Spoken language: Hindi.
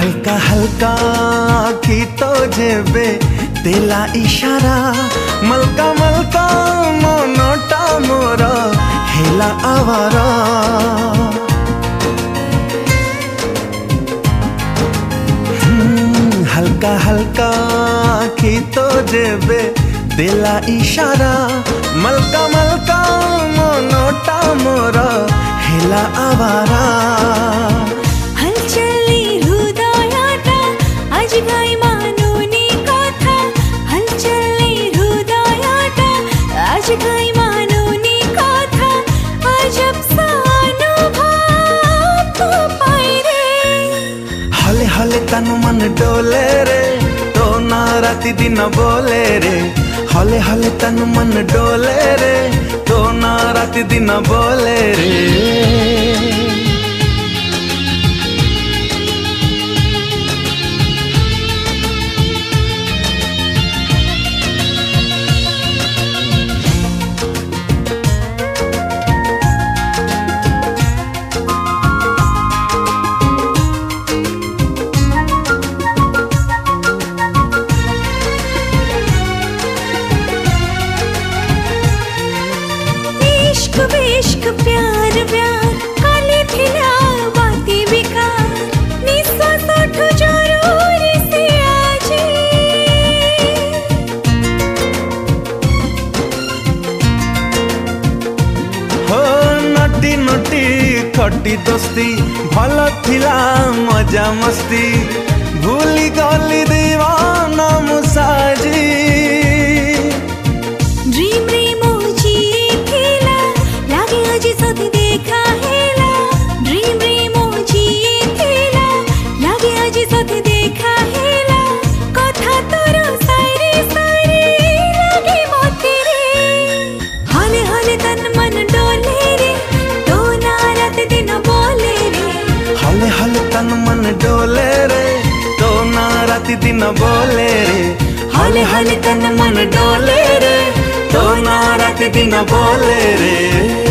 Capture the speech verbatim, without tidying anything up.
हल्का हल्का आखी तो जेबे तेला इशारा मलका मलका मनटा मोर हेला आवारा हल्का हल्का आखी तो जेबे तेला इशारा मलका मलका मनटा मोर हेला आवारा हलचली हृदयटा आज गाई मानुनी कथा हलचली हृदयटा आज गाई मानुनी कथा अजब सा अनुभव तो पाई रे हले हले तनु मन डोले रे तो ना राति दिन बोले रे हले हले तनु मन डोले रे तो ना राति दिन बोले रे इश्क प्यार प्यार काले थिला बाती बेकार निश्वास उठो जरूरी से आजे हो नटी नटी खटी दोस्ती भल थिला मजा मस्ती भूली गली दीवाना मुसाजी ड्रीम रे मोजी थिला लागे आज सदी देखा हेला ड्रीम रे मोजी थिला लागे आज सदी देखा हेला कथा तोर सारी सारी लागे मोते रे हले हले तन मन डोले रे तो ना रात दिन बोले रे हले हले तन मन डोले रे तो ना राति दिन बोले रे हले हले तन मन डोले रे तो ना राति दिन बोले रे।